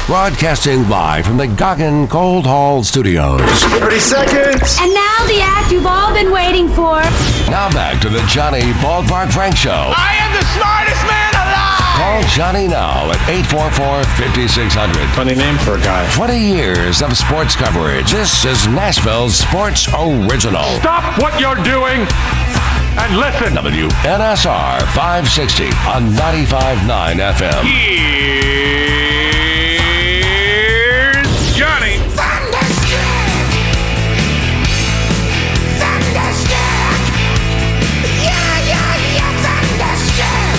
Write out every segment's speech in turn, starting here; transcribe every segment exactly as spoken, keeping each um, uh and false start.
Broadcasting live from the Goggin Cold Hall Studios. thirty seconds. And now the act you've all been waiting for. Now back to the Johnny Ballpark Frank Show. I am the smartest man alive. Call Johnny now at eight four four, five six zero zero. Funny name for a guy. twenty years of sports coverage. This is Nashville's Sports Original. Stop what you're doing and listen. W N S R five sixty on ninety-five point nine F M. Here's Johnny. Thunderstruck! Thunderstruck! Yeah, yeah, yeah, Thunderstruck!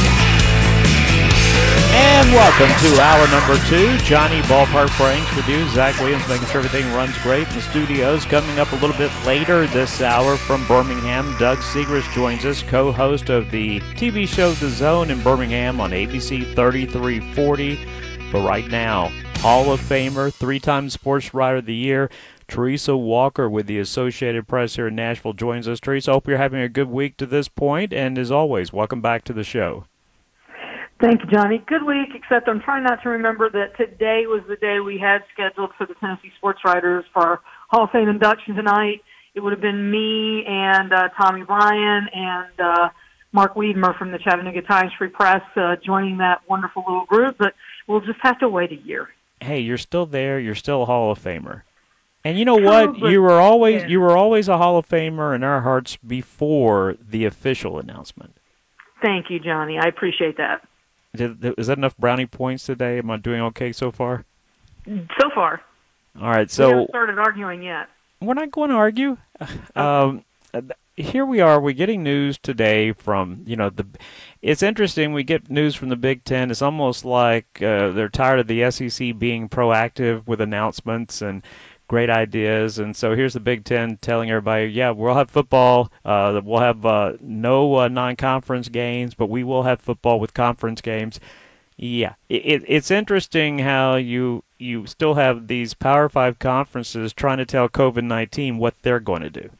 And welcome to hour number two. Johnny Ballpark Franks with you. Zach Williams making sure everything runs great in the studios. Coming up a little bit later this hour from Birmingham, Doug Segrist joins us, co-host of the T V show The Zone in Birmingham on A B C thirty-three forty. But right now, Hall of Famer, three-time Sports Writer of the Year, Teresa Walker with the Associated Press here in Nashville joins us. Teresa, hope you're having a good week to this point, and as always, welcome back to the show. Thank you, Johnny. Good week, except I'm trying not to remember that today was the day we had scheduled for the Tennessee Sports Writers for our Hall of Fame induction tonight. It would have been me and uh, Tommy Bryan and uh, Mark Wiedmer from the Chattanooga Times Free Press uh, joining that wonderful little group, but we'll just have to wait a year. Hey, you're still there. You're still a Hall of Famer. And you know what? True, but, you were always yeah. you were always a Hall of Famer in our hearts before the official announcement. Thank you, Johnny. I appreciate that. Did, is that enough brownie points today? Am I doing okay so far? So far. All right, We so haven't started arguing yet. we're not going to argue. Um, here we are. We're getting news today from, you know, the. It's interesting. We get news from the Big Ten. It's almost like uh, they're tired of the S E C being proactive with announcements and great ideas. And so here's the Big Ten telling everybody, yeah, we'll have football. Uh, we'll have uh, no uh, non-conference games, but we will have football with conference games. Yeah, it, it's interesting how you you still have these Power Five conferences trying to tell COVID nineteen what they're going to do.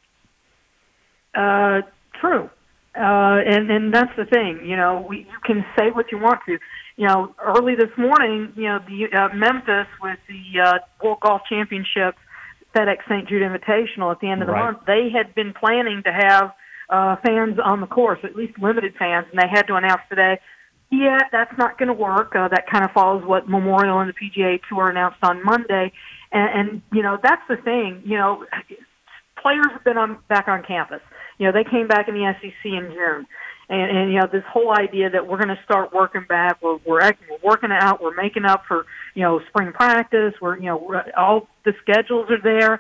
Uh, true. Uh, and, and that's the thing, you know, we, you can say what you want to. You know, early this morning, you know, the uh, Memphis with the uh, World Golf Championship FedEx Saint Jude Invitational at the end of the Right. month, they had been planning to have uh, fans on the course, at least limited fans, and they had to announce today, yeah, that's not going to work. Uh, that kind of follows what Memorial and the P G A Tour announced on Monday. And, and you know, that's the thing. You know, players have been on, back on campus. You know, they came back in the S E C in June. And, and you know, this whole idea that we're going to start working back, we're, we're, we're working out, we're making up for, you know, spring practice, we're, you know, we're, all the schedules are there.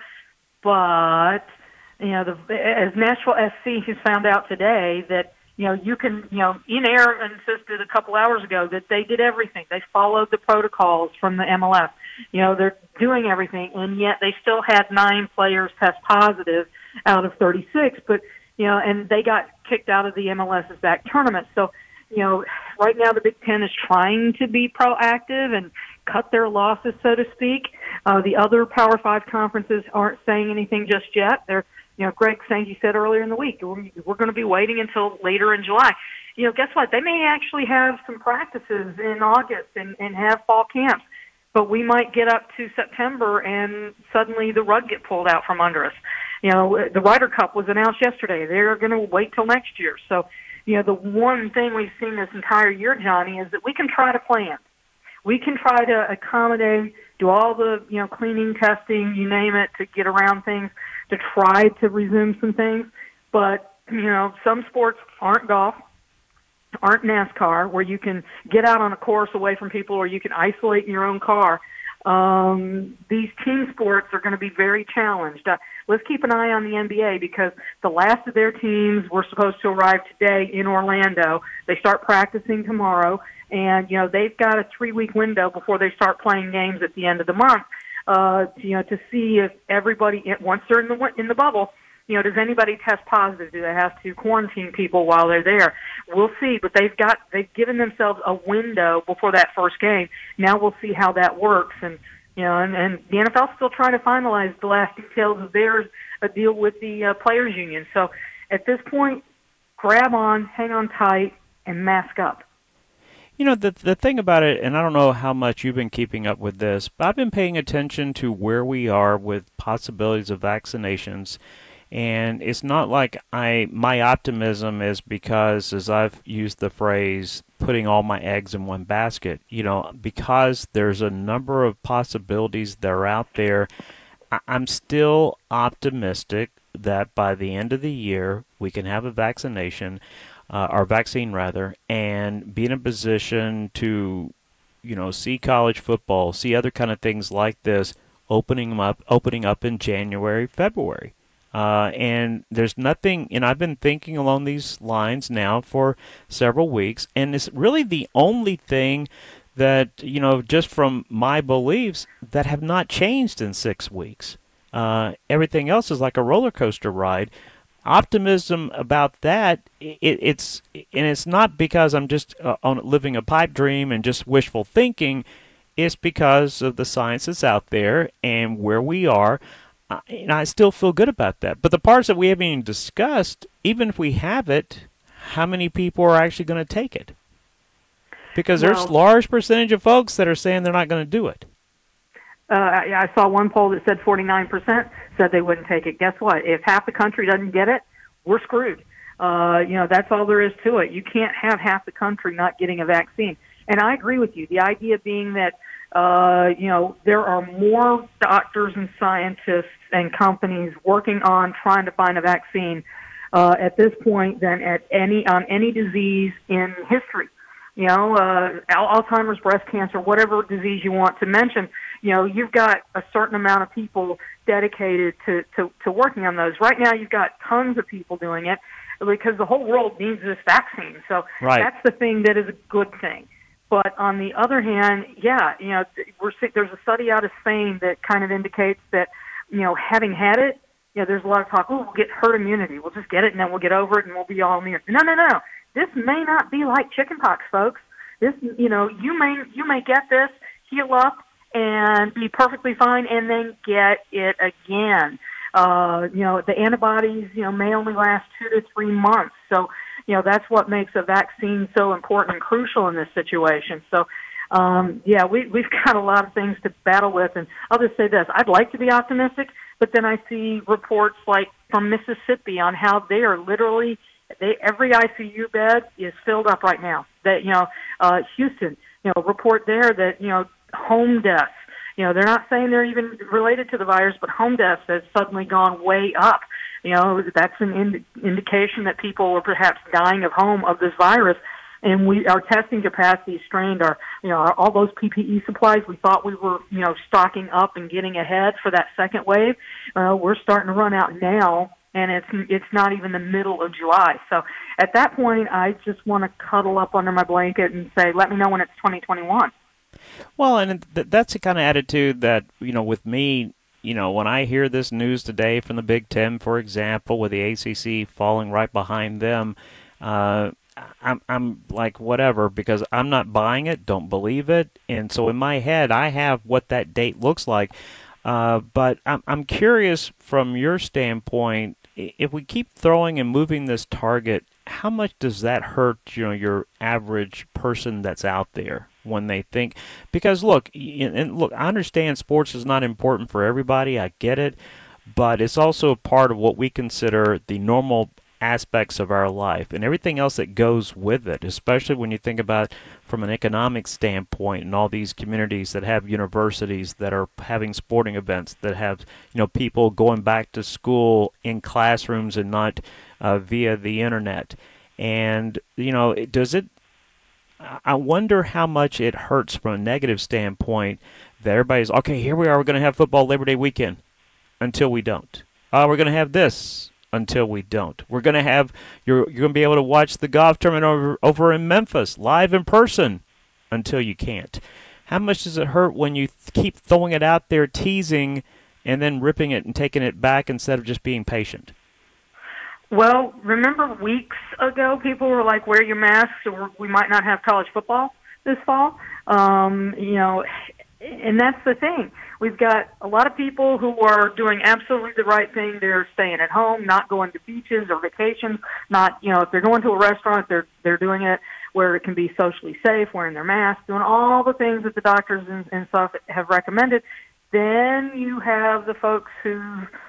But, you know, the, as Nashville S C has found out today that, you know, you can, you know, In-Air insisted a couple hours ago that they did everything. They followed the protocols from the M L S. You know, they're doing everything, and yet they still had nine players test positive out of thirty-six. But, you know, and they got kicked out of the M L S's back tournament. So, you know, right now the Big Ten is trying to be proactive and cut their losses, so to speak. Uh, the other Power Five conferences aren't saying anything just yet. They're, you know, Greg Sankey said earlier in the week, we're, we're going to be waiting until later in July. You know, guess what? They may actually have some practices in August and, and have fall camps. But we might get up to September and suddenly the rug get pulled out from under us. You know, the Ryder Cup was announced yesterday. They're going to wait till next year. So, you know, the one thing we've seen this entire year, Johnny, is that we can try to plan. We can try to accommodate, do all the, you know, cleaning, testing, you name it, to get around things, to try to resume some things. But, you know, some sports aren't golf, aren't NASCAR, where you can get out on a course away from people or you can isolate in your own car. Um, these team sports are going to be very challenged. Uh, let's keep an eye on the N B A because the last of their teams were supposed to arrive today in Orlando. They start practicing tomorrow, and, you know, they've got a three-week window before they start playing games at the end of the month, uh, you know, to see if everybody, once they're in the, in the bubble, you know, does anybody test positive? Do they have to quarantine people while they're there? We'll see, but they've got they've given themselves a window before that first game. Now we'll see how that works, and you know, and, and the N F L's still trying to finalize the last details of their a deal with the uh, players' union. So at this point, grab on, hang on tight, and mask up. You know, the the thing about it, and I don't know how much you've been keeping up with this, but I've been paying attention to where we are with possibilities of vaccinations. And it's not like I my optimism is because, as I've used the phrase, putting all my eggs in one basket. You know, because there's a number of possibilities that are out there. I- I'm still optimistic that by the end of the year we can have a vaccination, uh, or vaccine rather, and be in a position to, you know, see college football, see other kind of things like this opening 'em up, opening up in January, February. Uh, and there's nothing, and I've been thinking along these lines now for several weeks, and it's really the only thing that, you know, just from my beliefs that have not changed in six weeks. Uh, everything else is like a roller coaster ride. Optimism about that, it, it's and it's not because I'm just uh, on living a pipe dream and just wishful thinking. It's because of the science that's out there and where we are. Uh, and I still feel good about that. But the parts that we haven't even discussed, even if we have it, how many people are actually going to take it? Because there's a Well, large percentage of folks that are saying they're not going to do it. uh, I I saw one poll that said forty-nine percent said they wouldn't take it. Guess what? If half the country doesn't get it, we're screwed. Uh, you know, that's all there is to it. You can't have half the country not getting a vaccine. And I agree with you. The idea being that, uh, you know, there are more doctors and scientists and companies working on trying to find a vaccine uh, at this point than at any on any disease in history. You know, uh, Al- Alzheimer's, breast cancer, whatever disease you want to mention. You know, you've got a certain amount of people dedicated to, to, to working on those. Right now, you've got tons of people doing it because the whole world needs this vaccine. So Right. that's the thing that is a good thing. But on the other hand, yeah, you know, we're there's a study out of Spain that kind of indicates that, you know, having had it, you know, there's a lot of talk, oh, we'll get herd immunity. We'll just get it and then we'll get over it and we'll be all immune. No, no, no. This may not be like chickenpox, folks. This, you know, you may you may get this, heal up, and be perfectly fine, and then get it again. Uh, you know, the antibodies, you know, may only last two to three months. So, you know, that's what makes a vaccine so important and crucial in this situation. So, um, yeah, we, we've got a lot of things to battle with. And I'll just say this. I'd like to be optimistic, but then I see reports like from Mississippi on how they are literally, they, every I C U bed is filled up right now. That, you know, uh, Houston, you know, report there that, you know, home deaths, you know, they're not saying they're even related to the virus, but home deaths has suddenly gone way up. You know, that's an ind- indication that people are perhaps dying of home of this virus. And we, our testing capacity is strained. Our, you know, our, all those P P E supplies we thought we were, you know, stocking up and getting ahead for that second wave, uh, we're starting to run out now, and it's it's not even the middle of July. So at that point, I just want to cuddle up under my blanket and say, let me know when it's twenty twenty-one. Well, and th- that's the kind of attitude that, you know, with me, you know, when I hear this news today from the Big Ten, for example, with the A C C falling right behind them, uh, I'm, I'm like, whatever, because I'm not buying it, don't believe it. And so in my head, I have what that date looks like. Uh, but I'm, I'm curious from your standpoint, i- if we keep throwing and moving this target, how much does that hurt, you know, your average person that's out there when they think? Because look, y- and look, I understand sports is not important for everybody. I get it, but it's also a part of what we consider the normal aspects of our life and everything else that goes with it, especially when you think about from an economic standpoint and all these communities that have universities that are having sporting events, that have, you know, people going back to school in classrooms and not uh, via the internet. And, you know, it- does it, I wonder how much it hurts from a negative standpoint that everybody's, okay, here we are, we're going to have football Labor Day weekend until we don't. Uh, we're going to have this until we don't. We're going to have, you're, you're going to be able to watch the golf tournament over, over in Memphis live in person until you can't. How much does it hurt when you th- keep throwing it out there, teasing, and then ripping it and taking it back instead of just being patient? Well, remember weeks ago, people were like, wear your masks or we might not have college football this fall. Um, you know, and that's the thing. We've got a lot of people who are doing absolutely the right thing. They're staying at home, not going to beaches or vacations, not, you know, if they're going to a restaurant, they're, they're doing it where it can be socially safe, wearing their masks, doing all the things that the doctors and, and stuff have recommended. Then you have the folks who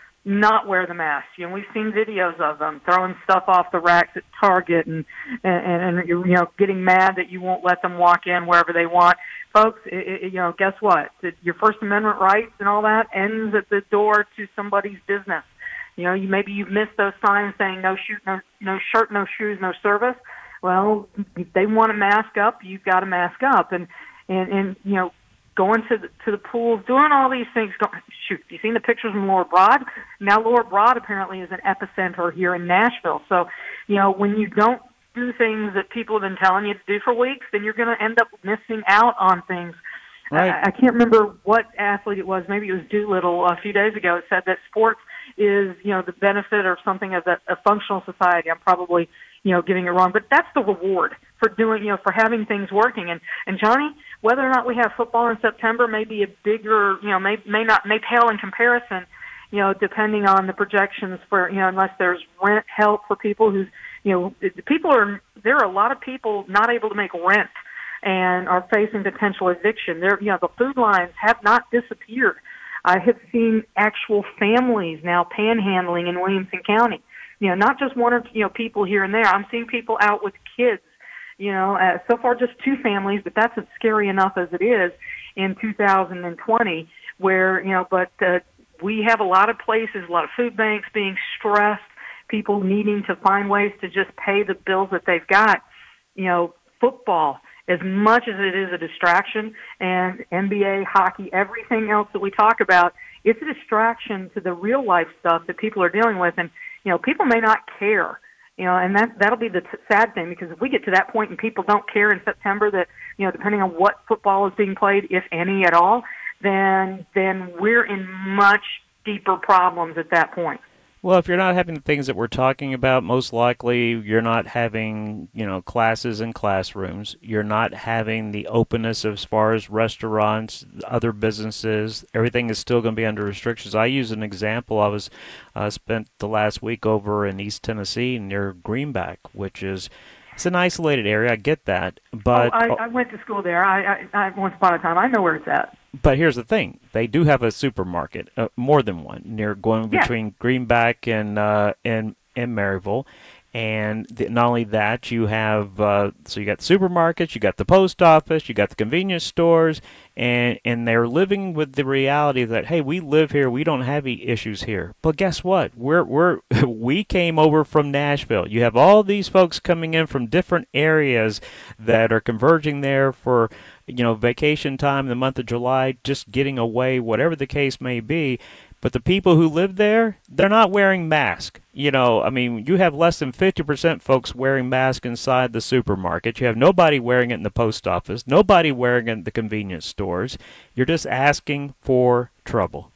not wear the mask. You know, we've seen videos of them throwing stuff off the racks at Target and, and, and you know, getting mad that you won't let them walk in wherever they want. Folks, it, it, you know, guess what? Your First Amendment rights and all that ends at the door to somebody's business. You know, you maybe you've missed those signs saying no shoot, no no shirt, no shoes, no service. Well, if they want to mask up, you've got to mask up, and and and you know, going to the, to the pools, doing all these things. Go, shoot, you seen the pictures from Lower Broad? Now Lower Broad apparently is an epicenter here in Nashville. So, you know, when you don't do things that people have been telling you to do for weeks, then you're going to end up missing out on things. Right. I, I can't remember what athlete it was. Maybe it was Doolittle a few days ago. It said that sports is, you know, the benefit or something of a, a functional society. I'm probably, you know, getting it wrong, but that's the reward for doing, you know, for having things working. And, and Johnny, whether or not we have football in September may be a bigger, you know, may, may not, may pale in comparison, you know, depending on the projections for, you know, unless there's rent help for people who's, you know, people are, there are a lot of people not able to make rent and are facing potential eviction. There, you know, the food lines have not disappeared. I have seen actual families now panhandling in Williamson County. You know, not just one or you know people here and there. I'm seeing people out with kids. You know, uh, so far just two families, but that's scary enough as it is in two thousand twenty. Where you know, but uh, we have a lot of places, a lot of food banks being stressed. People needing to find ways to just pay the bills that they've got. You know, football, as much as it is a distraction, and N B A, hockey, everything else that we talk about, it's a distraction to the real life stuff that people are dealing with. And, you know, people may not care, you know, and that, that'll be the t- sad thing, because if we get to that point and people don't care in September that, you know, depending on what football is being played, if any at all, then, then we're in much deeper problems at that point. Well, if you're not having the things that we're talking about, most likely you're not having, you know, classes in classrooms. You're not having the openness as far as restaurants, other businesses. Everything is still going to be under restrictions. I use an example. I was uh, spent the last week over in East Tennessee near Greenback, which is it's an isolated area. I get that, but oh, I, I went to school there. I, I, I once upon a time. I know where it's at. But here's the thing: they do have a supermarket, uh, more than one, near going yeah. between Greenback and uh, and and Maryville. And the, not only that, you have uh, so you got the supermarkets, you got the post office, you got the convenience stores, and and they're living with the reality that hey, we live here, we don't have any issues here. But guess what? We're we're we came over from Nashville. You have all these folks coming in from different areas that are converging there for you know vacation time in the month of July, just getting away, whatever the case may be. But the people who live there, they're not wearing masks. You know, I mean, you have less than fifty percent folks wearing masks inside the supermarket. You have nobody wearing it in the post office, nobody wearing it in the convenience stores. You're just asking for trouble.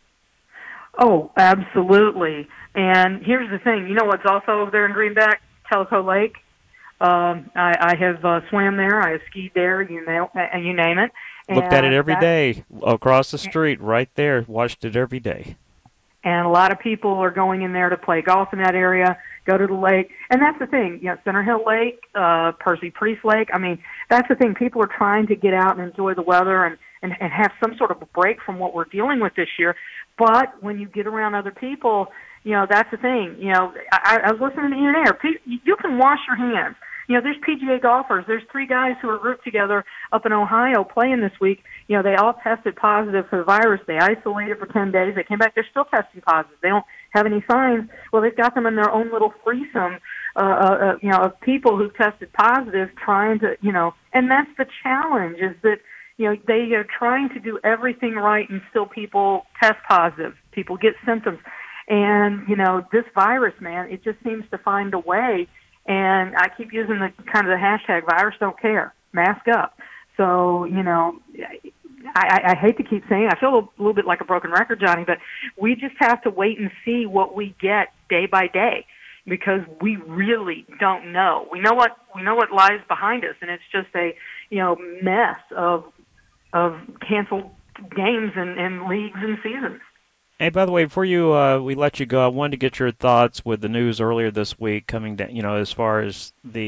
Oh, absolutely. And here's the thing. You know what's also over there in Greenback? Tellico Lake. Um, I, I have uh, swam there. I have skied there. You know, and you name it. Looked at it every that, day across the street, right there. Watched it every day. And a lot of people are going in there to play golf in that area, go to the lake. And that's the thing, you know, Center Hill Lake, uh, Percy Priest Lake. I mean, that's the thing. People are trying to get out and enjoy the weather and, and, and have some sort of a break from what we're dealing with this year. But when you get around other people, you know, that's the thing. You know, I, I was listening to Ian Air. You can wash your hands. You know, there's P G A golfers. There's three guys who are grouped together up in Ohio playing this week. You know, they all tested positive for the virus. They isolated for ten days. They came back. They're still testing positive. They don't have any signs. Well, they've got them in their own little threesome, uh, uh, you know, of people who tested positive trying to, you know, and that's the challenge is that, you know, they are trying to do everything right and still people test positive. People get symptoms. And, you know, this virus, man, it just seems to find a way. And I keep using the kind of the hashtag virus don't care, mask up. So, you know, I, I hate to keep saying, I feel a little bit like a broken record, Johnny, but we just have to wait and see what we get day by day because we really don't know. We know what, we know what lies behind us, and it's just a, you know, mess of, of canceled games and, and leagues and seasons. Hey, by the way, before you uh, we let you go, I wanted to get your thoughts with the news earlier this week coming down, you know, as far as the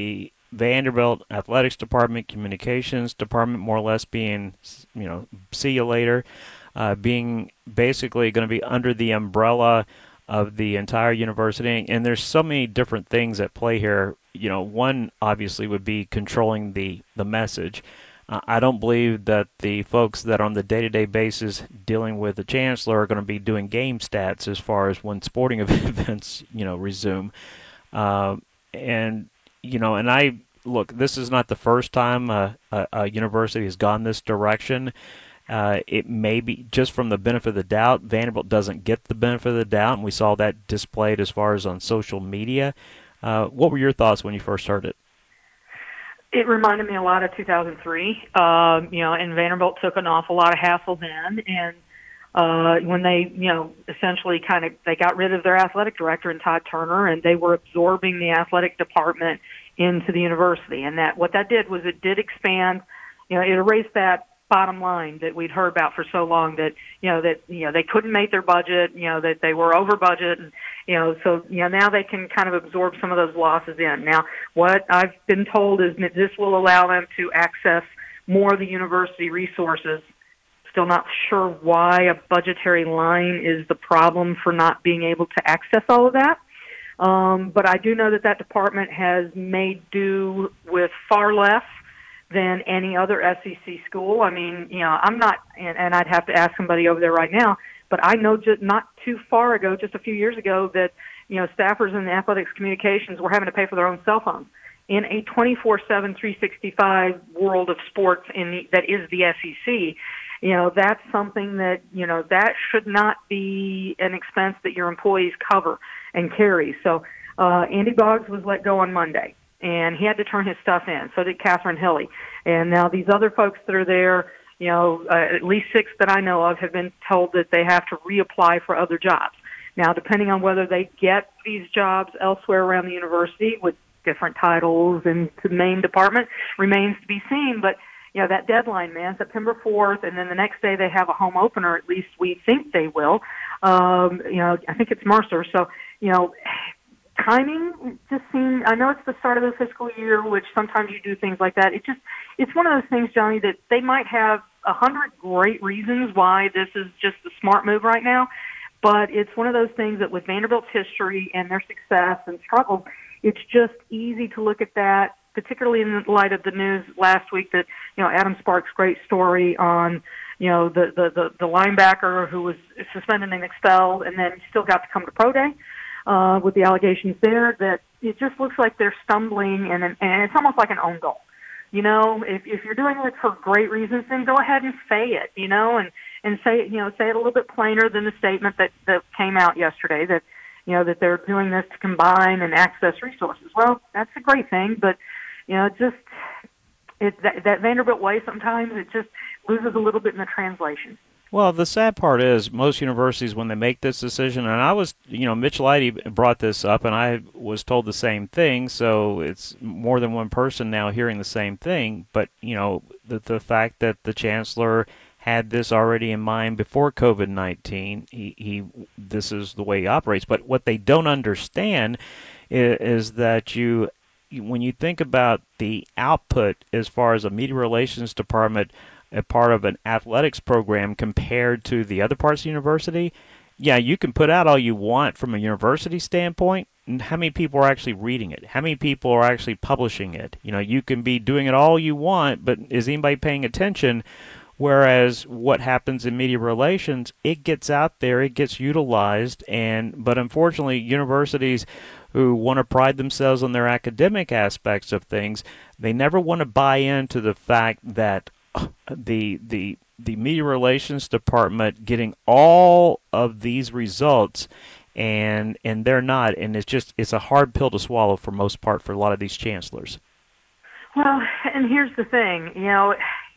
Vanderbilt athletics department, communications department, more or less being, you know, see you later, uh, being basically going to be under the umbrella of the entire university. And there's so many different things at play here. You know, one obviously would be controlling the the message. Uh, I don't believe that the folks that are on the day-to-day basis dealing with the chancellor are going to be doing game stats as far as when sporting events, you know, resume. Uh, and you know, and I look, this is not the first time uh, a, a university has gone this direction. Uh, it may be just from the benefit of the doubt. Vanderbilt doesn't get the benefit of the doubt, and we saw that displayed as far as on social media. Uh, what were your thoughts when you first heard it? It reminded me a lot of two thousand three, um, you know, and Vanderbilt took an awful lot of hassle then, and uh, when they, you know, essentially kind of, they got rid of their athletic director in Todd Turner, and they were absorbing the athletic department into the university, and that, what that did was it did expand, you know, it erased that bottom line that we'd heard about for so long, that, you know, that, you know, they couldn't make their budget, you know, that they were over budget, and, you know, so, you know, now they can kind of absorb some of those losses in. Now, what I've been told is that this will allow them to access more of the university resources. Still not sure why a budgetary line is the problem for not being able to access all of that. Um, but I do know that that department has made do with far less than any other S E C school. I mean, you know, I'm not, and, and I'd have to ask somebody over there right now, but I know just not too far ago, just a few years ago, that, you know, staffers in the athletics communications were having to pay for their own cell phones. In a twenty-four seven, three sixty-five world of sports in the, that is the S E C, you know, that's something that, you know, that should not be an expense that your employees cover and carry. So uh, Andy Boggs was let go on Monday, and he had to turn his stuff in. So did Catherine Hilly. And now these other folks that are there, you know, uh, at least six that I know of have been told that they have to reapply for other jobs. Now, depending on whether they get these jobs elsewhere around the university with different titles and the main department remains to be seen. But, you know, that deadline, man, September fourth, and then the next day they have a home opener, at least we think they will. Um, you know, I think it's Mercer. So, you know, timing just seems, I know it's the start of the fiscal year, which sometimes you do things like that. It just, it's one of those things, Johnny, that they might have a hundred great reasons why this is just the smart move right now. But it's one of those things that with Vanderbilt's history and their success and struggles, it's just easy to look at that, particularly in light of the news last week that, you know, Adam Sparks' great story on, you know, the, the, the, the linebacker who was suspended and expelled and then still got to come to pro day. Uh, with the allegations there, that it just looks like they're stumbling, and, and it's almost like an own goal. You know, if, if you're doing it for great reasons, then go ahead and say it, you know, and, and say, you know, say it a little bit plainer than the statement that, that came out yesterday that, you know, that they're doing this to combine and access resources. Well, that's a great thing, but, you know, just it, that, that Vanderbilt way sometimes it just loses a little bit in the translation. Well, the sad part is most universities, when they make this decision, and I was, you know, Mitch Leidy brought this up, and I was told the same thing, so it's more than one person now hearing the same thing, but, you know, the, the fact that the chancellor had this already in mind before COVID nineteen, he, he this is the way he operates, but what they don't understand is, is that you, when you think about the output as far as a media relations department, a part of an athletics program compared to the other parts of the university, yeah, you can put out all you want from a university standpoint. And how many people are actually reading it? How many people are actually publishing it? You know, you can be doing it all you want, but is anybody paying attention? Whereas what happens in media relations, it gets out there, it gets utilized, and but unfortunately, universities who want to pride themselves on their academic aspects of things, they never want to buy into the fact that the the the media relations department getting all of these results, and and they're not, and it's just it's a hard pill to swallow for most part for a lot of these chancellors. Well, and here's the thing, you know,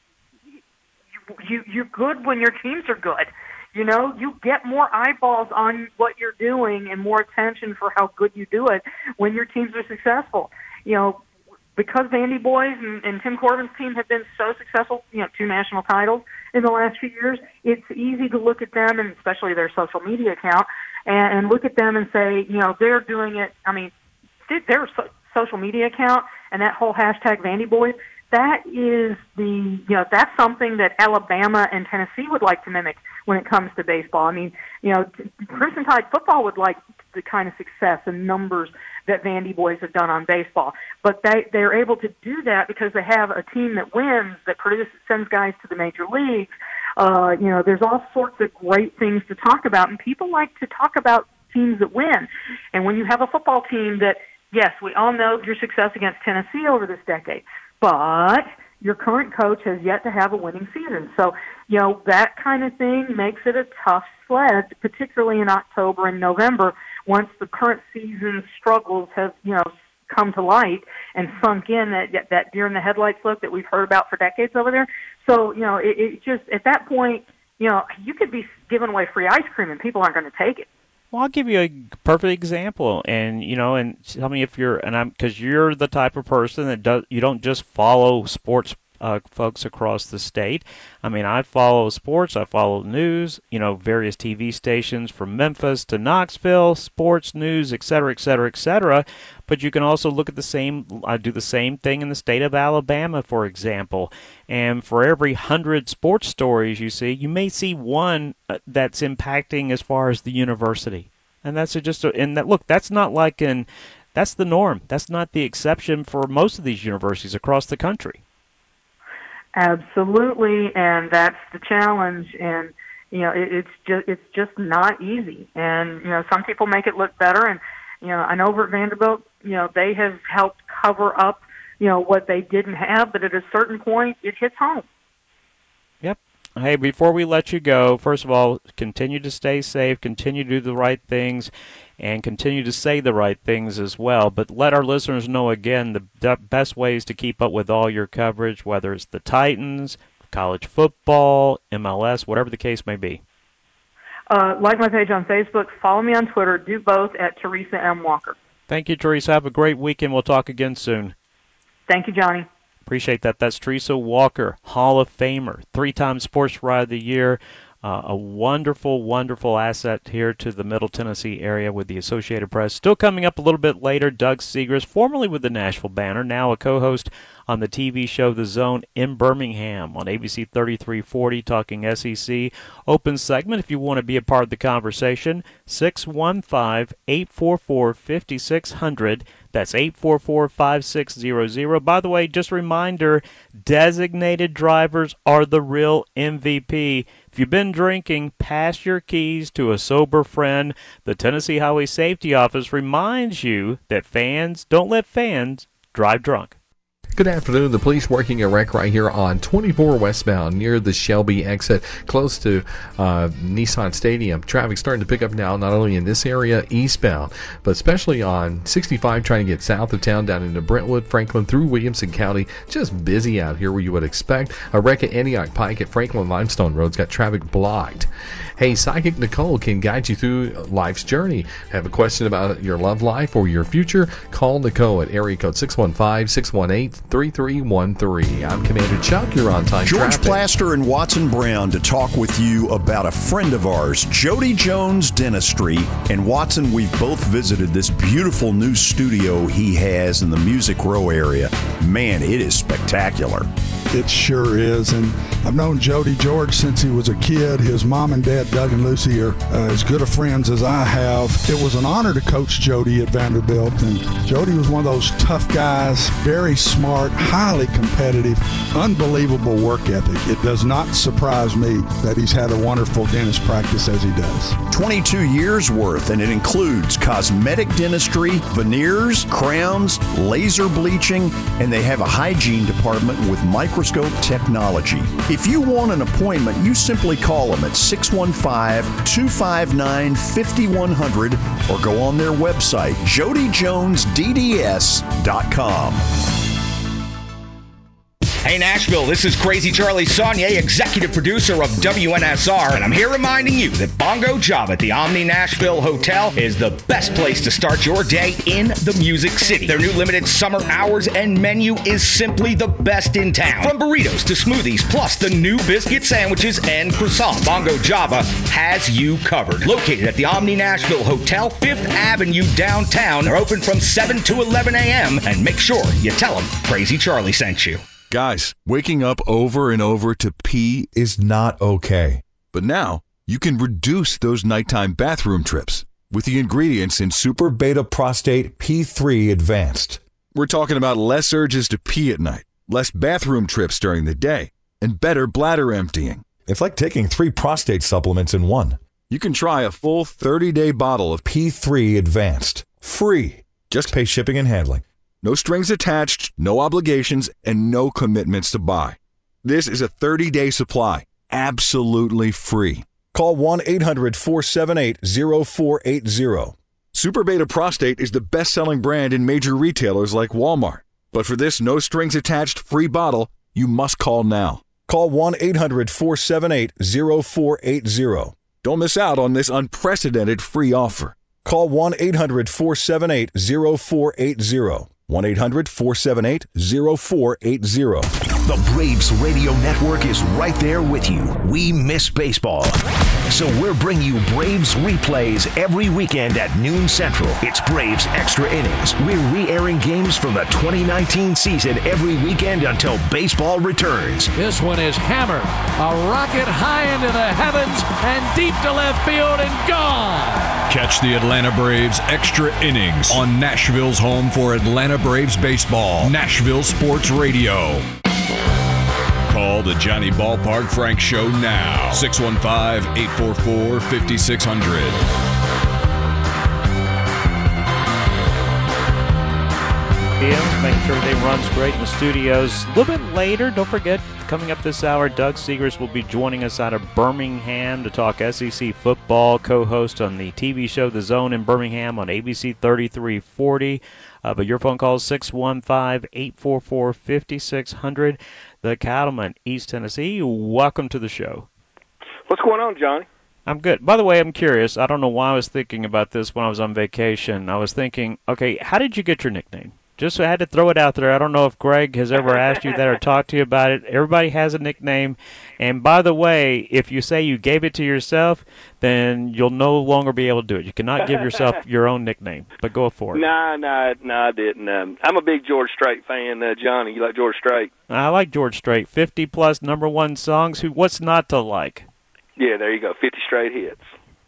you you're good when your teams are good. You know, you get more eyeballs on what you're doing and more attention for how good you do it when your teams are successful. You know, because Vandy Boys and, and Tim Corbin's team have been so successful, you know, two national titles in the last few years, it's easy to look at them, and especially their social media account, and, and look at them and say, you know, they're doing it. I mean, their so, social media account and that whole hashtag Vandy Boys, that is the, you know, that's something that Alabama and Tennessee would like to mimic when it comes to baseball. I mean, you know, Crimson Tide football would like the kind of success and numbers that Vandy Boys have done on baseball. But they, they're able to do that because they have a team that wins, that produces, sends guys to the major leagues. Uh, you know, there's all sorts of great things to talk about, and people like to talk about teams that win. And when you have a football team that, yes, we all know your success against Tennessee over this decade, but your current coach has yet to have a winning season. So, you know, that kind of thing makes it a tough sled, particularly in October and November, once the current season struggles have, you know, come to light and sunk in, that that deer in the headlights look that we've heard about for decades over there. So, you know, it, it just, at that point, you know, you could be giving away free ice cream and people aren't going to take it. Well, I'll give you a perfect example, and you know, and tell me if you're, and I'm, because you're the type of person that does, you don't just follow sports uh, folks across the state. I mean, I follow sports, I follow news, you know, various T V stations from Memphis to Knoxville, sports news, et cetera, et cetera, et cetera. But you can also look at the same, I do the same thing in the state of Alabama, for example. And for every hundred sports stories you see, you may see one that's impacting as far as the university. And that's just, a, and that, look, that's not like in, that's the norm. That's not the exception for most of these universities across the country. Absolutely, and that's the challenge. And you know, it, it's just it's just not easy. And you know, some people make it look better. And you know, I know over at Vanderbilt, you know, they have helped cover up, you know, what they didn't have. But at a certain point, it hits home. Yep. Hey, before we let you go, first of all, continue to stay safe, continue to do the right things, and continue to say the right things as well. But let our listeners know, again, the best ways to keep up with all your coverage, whether it's the Titans, college football, M L S, whatever the case may be. Uh, like my page on Facebook, follow me on Twitter, do both at Teresa M. Walker. Thank you, Teresa. Have a great weekend. We'll talk again soon. Thank you, Johnny. Appreciate that. That's Teresa Walker, Hall of Famer, three-time Sports Writer of the Year, uh, a wonderful, wonderful asset here to the Middle Tennessee area with the Associated Press. Still coming up a little bit later, Doug Segrist, formerly with the Nashville Banner, now a co-host on the T V show The Zone in Birmingham on A B C thirty-three forty, talking S E C. Open segment if you want to be a part of the conversation, six one five, eight four four, five six zero zero. That's eight four four, five six zero zero. By the way, just a reminder, designated drivers are the real M V P. If you've been drinking, pass your keys to a sober friend. The Tennessee Highway Safety Office reminds you that fans don't let fans drive drunk. Good afternoon. The police working a wreck right here on twenty-four westbound near the Shelby exit, close to uh, Nissan Stadium. Traffic starting to pick up now, not only in this area eastbound, but especially on sixty-five trying to get south of town down into Brentwood, Franklin, through Williamson County. Just busy out here where you would expect. A wreck at Antioch Pike at Franklin Limestone Road's got traffic blocked. Hey, Psychic Nicole can guide you through life's journey. Have a question about your love life or your future? Call Nicole at area code six one five, six one eight, three three one three. I'm Commander Chuck. You're on time. George traffic. Plaster and Watson Brown to talk with you about a friend of ours, Jody Jones Dentistry. And Watson, we've both visited this beautiful new studio he has in the Music Row area. Man, it is spectacular. It sure is. And I've known Jody George since he was a kid. His mom and dad, Doug and Lucy, are uh, as good of friends as I have. It was an honor to coach Jody at Vanderbilt. And Jody was one of those tough guys, very smart, highly competitive, unbelievable work ethic. It does not surprise me that he's had a wonderful dentist practice as he does. twenty-two years worth, and it includes cosmetic dentistry, veneers, crowns, laser bleaching, and they have a hygiene department with microscope technology. If you want an appointment, you simply call them at six one five, two five nine, five one zero zero or go on their website, jody jones d d s dot com. Hey Nashville, this is Crazy Charlie Saunier, executive producer of W N S R, and I'm here reminding you that Bongo Job at the Omni Nashville Hotel is the best place to start your day in the Music City. Their new limited summer hours and menu is simply the best in town. From burritos to smoothies, plus the new biscuit sandwiches and croissants, Bongo Java has you covered. Located at the Omni Nashville Hotel, fifth Avenue downtown. They're open from seven to eleven a.m. and make sure you tell them Crazy Charlie sent you. Guys, waking up over and over to pee is not okay. But now, you can reduce those nighttime bathroom trips with the ingredients in Super Beta Prostate P three Advanced. We're talking about less urges to pee at night, less bathroom trips during the day, and better bladder emptying. It's like taking three prostate supplements in one. You can try a full thirty-day bottle of P three Advanced. Free. Just pay shipping and handling. No strings attached, no obligations, and no commitments to buy. This is a thirty-day supply, absolutely free. Call one eight hundred four seven eight zero four eight zero. Super Beta Prostate is the best-selling brand in major retailers like Walmart. But for this no-strings-attached free bottle, you must call now. Call one eight hundred four seven eight zero four eight zero. Don't miss out on this unprecedented free offer. Call one eight hundred four seven eight zero four eight zero. one eight hundred four seven eight zero four eight zero. The Braves Radio Network is right there with you. We miss baseball. So we're bringing you Braves replays every weekend at noon Central. It's Braves Extra Innings. We're re-airing games from the twenty nineteen season every weekend until baseball returns. This one is hammered. A rocket high into the heavens and deep to left field and gone. Catch the Atlanta Braves Extra Innings on Nashville's home for Atlanta Braves baseball, Nashville Sports Radio. Call the Johnny Ballpark Frank Show now. six one five, eight four four, five six zero zero. Making sure everything runs great in the studios. A little bit later, don't forget, coming up this hour, Doug Seegers will be joining us out of Birmingham to talk S E C football, co-host on the T V show The Zone in Birmingham on A B C thirty-three forty. Uh, but your phone call is six one five, eight four four, five six zero zero. The Cattleman, East Tennessee, welcome to the show. What's going on, Johnny? I'm good. By the way, I'm curious. I don't know why I was thinking about this when I was on vacation. I was thinking, okay, how did you get your nickname? Just I had to throw it out there. I don't know if Greg has ever asked you that or talked to you about it. Everybody has a nickname. And by the way, if you say you gave it to yourself, then you'll no longer be able to do it. You cannot give yourself your own nickname. But go for it. No, no, no, I didn't. Um, I'm a big George Strait fan. Uh, Johnny, you like George Strait? I like George Strait. fifty-plus number one songs. Who? What's not to like? Yeah, there you go. fifty straight hits.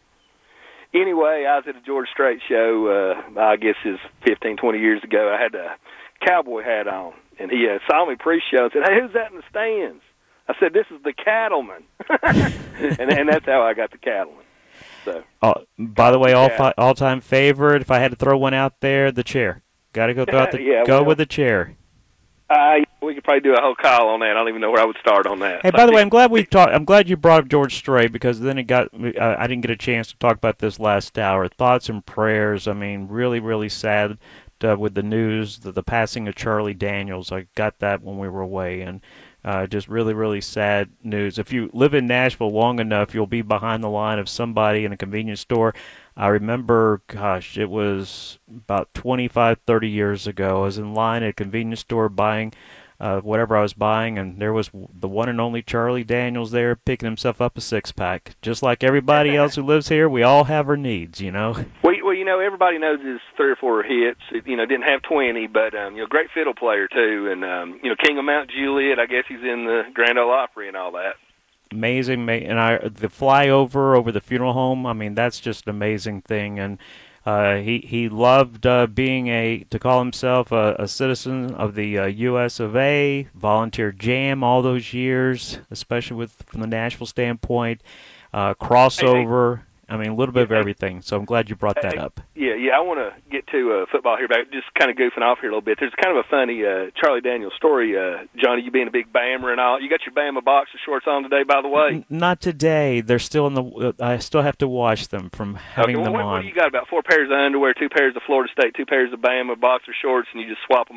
Anyway, I was at a George Strait show, uh, I guess it's fifteen, twenty years ago. I had a cowboy hat on, and he uh, saw me pre-show and said, "Hey, who's that in the stands?" I said, "This is the Cattleman." and, and that's how I got the Cattleman. So. Oh, by the way, all fi- all-time favorite, if I had to throw one out there, the chair. Got to go throw out the, yeah, go well, with the chair. Uh, we could probably do a whole call on that. I don't even know where I would start on that. Hey, by the way, I'm glad we talked. I'm glad you brought up George Strait because then it got. Uh, I didn't get a chance to talk about this last hour. Thoughts and prayers. I mean, really, really sad uh, with the news, the, the passing of Charlie Daniels. I got that when we were away, and uh, just really, really sad news. If you live in Nashville long enough, you'll be behind the line of somebody in a convenience store. I remember, gosh, it was about twenty-five, thirty years ago. I was in line at a convenience store buying uh, whatever I was buying, and there was the one and only Charlie Daniels there picking himself up a six-pack. Just like everybody else who lives here, we all have our needs, you know. Well, well you know, everybody knows his three or four hits. It, you know, didn't have twenty, but, um, you know, great fiddle player, too. And, um, you know, King of Mount Juliet, I guess he's in the Grand Ole Opry and all that. Amazing, and I the flyover over the funeral home. I mean, that's just an amazing thing. And uh, he he loved uh, being a to call himself a, a citizen of the uh, U S of A. Volunteer jam all those years, especially with from the Nashville standpoint. Uh, crossover. Hey, hey. I mean, a little bit of everything. So I'm glad you brought that up. Yeah, yeah. I want to get to uh, football here, but just kind of goofing off here a little bit. There's kind of a funny uh, Charlie Daniels story. Uh, Johnny, you being a big Bammer and all. You got your Bama boxer shorts on today, by the way? N- not today. They're still in the. Uh, I still have to wash them from having okay, well, them what, on. What do you got? About four pairs of underwear, two pairs of Florida State, two pairs of Bama boxer shorts, and you just swap them out?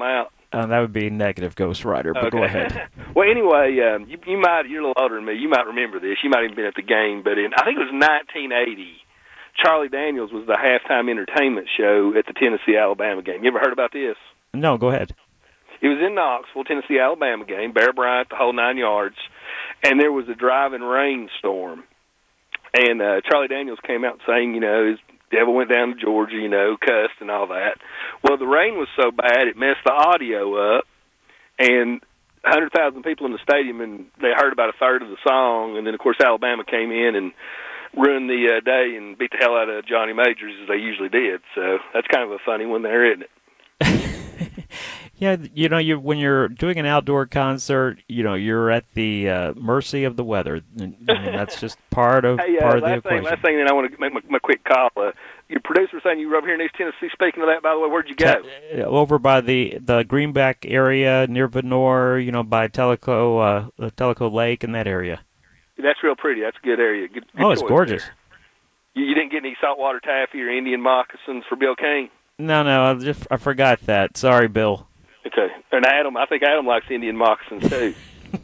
Uh, that would be negative Ghost Rider, but okay. go ahead. Well, anyway, um, you, you might, you're a little older than me. You might remember this. You might have even been at the game, but in, I think it was nineteen eighty, Charlie Daniels was the halftime entertainment show at the Tennessee-Alabama game. You ever heard about this? No, go ahead. It was in Knoxville, Tennessee-Alabama game, Bear Bryant, the whole nine yards, and there was a driving rainstorm. And uh, Charlie Daniels came out saying, you know, his devil went down to Georgia, you know, cussed and all that. Well, the rain was so bad it messed the audio up, and one hundred thousand people in the stadium, and they heard about a third of the song. And then, of course, Alabama came in and ruined the uh, day and beat the hell out of Johnny Majors, as they usually did. So that's kind of a funny one there, isn't it? Yeah, you know, you when you're doing an outdoor concert, you know, you're at the uh, mercy of the weather, and, and that's just part of hey, uh, part of the last equation. Thing, last thing, then I want to make my, my quick call. Uh, your producer saying you were over here in East Tennessee. Speaking of that, by the way, where'd you go? Te- over by the the Greenback area near Venor, you know, by Tellico uh, Tellico Lake and that area. That's real pretty. That's a good area. Good, good oh, it's gorgeous. You, you didn't get any saltwater taffy or Indian moccasins for Bill King? No, no, I just I forgot that. Sorry, Bill. Okay, and Adam, I think Adam likes Indian moccasins too.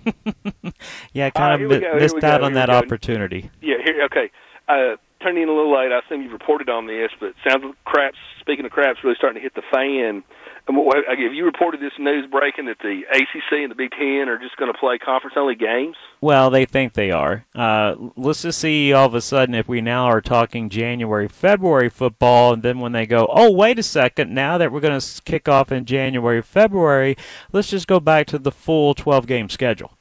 yeah, I kind right, of mi- missed out on that go. opportunity. Yeah, here. Okay, uh, turning in a little late. I assume you've reported on this, but it sounds like craps. Speaking of craps, really starting to hit the fan. And what, have you reported this news breaking that the A C C and the Big Ten are just going to play conference-only games? Well, they think they are. Uh, let's just see all of a sudden if we now are talking January, February football, and then when they go, oh, wait a second, now that we're going to kick off in January, February, let's just go back to the full twelve-game schedule.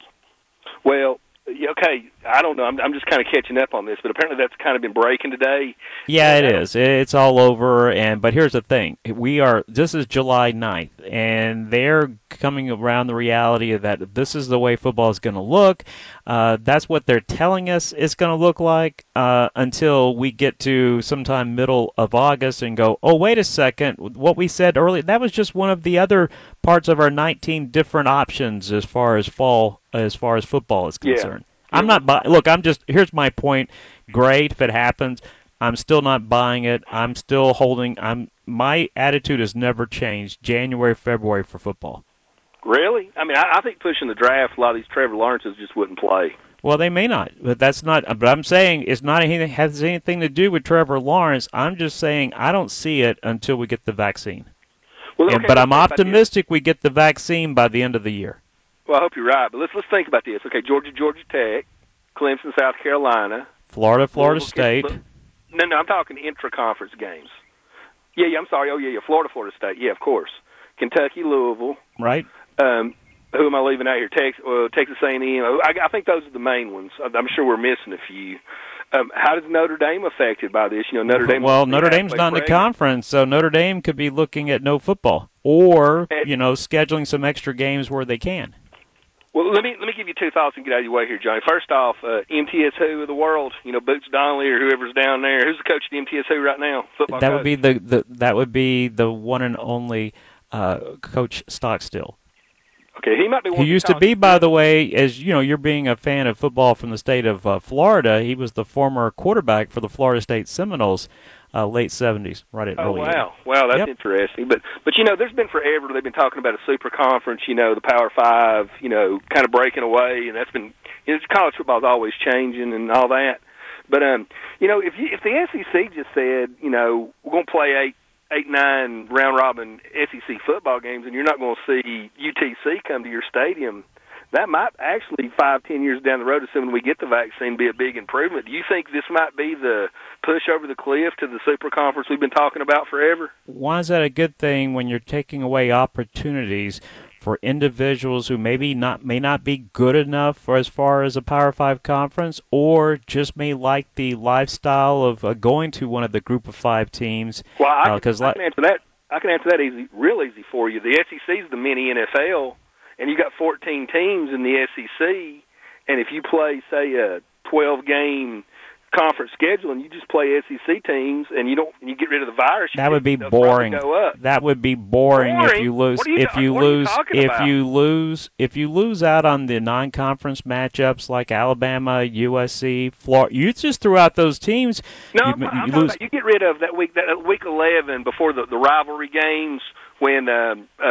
Well, okay, I don't know. I'm, I'm just kind of catching up on this, but apparently that's kind of been breaking today. Yeah, it is. It's all over. And but here's the thing: we are. This is July ninth, and they're coming around the reality of that this is the way football is going to look. Uh, that's what they're telling us it's going to look like uh, until we get to sometime middle of August and go, oh, wait a second, what we said earlier, that was just one of the other parts of our nineteen different options as far as fall, as far as football is concerned. Yeah. I'm not bu- look, I'm just, here's my point. Great if it happens. I'm still not buying it. I'm still holding, I'm, my attitude has never changed, January, February for football. Really? I mean, I, I think pushing the draft, a lot of these Trevor Lawrences just wouldn't play. Well, they may not, but that's not. But I'm saying it's not anything has anything to do with Trevor Lawrence. I'm just saying I don't see it until we get the vaccine. Well, okay, and, but I'm optimistic we get the vaccine by the end of the year. Well, I hope you're right. But let's let's think about this. Okay, Georgia, Georgia Tech, Clemson, South Carolina, Florida, Florida State. No, no, I'm talking intra-conference games. Yeah, yeah. I'm sorry. Oh, yeah, yeah. Florida, Florida State. Yeah, of course. Kentucky, Louisville. Right. Um, who am I leaving out here? Texas, uh, Texas A and M. I, I think those are the main ones. I'm sure we're missing a few. Um, how is Notre Dame affected by this? You know, Notre Dame. Well, Notre Dame's not in the conference, so Notre Dame could be looking at no football, or and, you know, scheduling some extra games where they can. Well, let me let me give you two thoughts and get out of your way here, Johnny. First off, uh, M T S U of the world, you know, Boots Donnelly or whoever's down there. Who's the coach at M T S U right now? Football that coach. would be the, the that would be the one and only uh, Coach Stockstill. Okay, he might be one. He used to be, by the way, as you know, you're being a fan of football from the state of uh, Florida. He was the former quarterback for the Florida State Seminoles, uh, late seventies, right at oh, early. Oh wow, eighties. wow, that's yep. interesting. But but you know, there's been forever they've been talking about a super conference. You know, the Power Five. You know, kind of breaking away, and that's been. You know, college football's always changing and all that. But um, you know, if you, if the S E C just said, you know, we're going to play eight. eight, nine round-robin S E C football games, and you're not going to see U T C come to your stadium, that might actually, five, ten years down the road, assuming we get the vaccine, be a big improvement. Do you think this might be the push over the cliff to the super conference we've been talking about forever? Why is that a good thing when you're taking away opportunities for individuals who maybe not may not be good enough for as far as a Power Five conference, or just may like the lifestyle of uh, going to one of the Group of Five teams? Well, I, uh, can, I li- can answer that. I can answer that easy, real easy for you. The S E C is the mini N F L, and you got fourteen teams in the S E C. And if you play, say, a twelve-game conference schedule, and you just play S E C teams, and you don't, you get rid of the virus, that would be boring. That would be boring, boring if you lose. You if ta- you lose, you if about? you lose, if you lose out on the non-conference matchups like Alabama, U S C, Florida, you just threw out those teams. No, you, I'm, you I'm lose. About, you get rid of that week, that week eleven before the, the rivalry games when um, uh,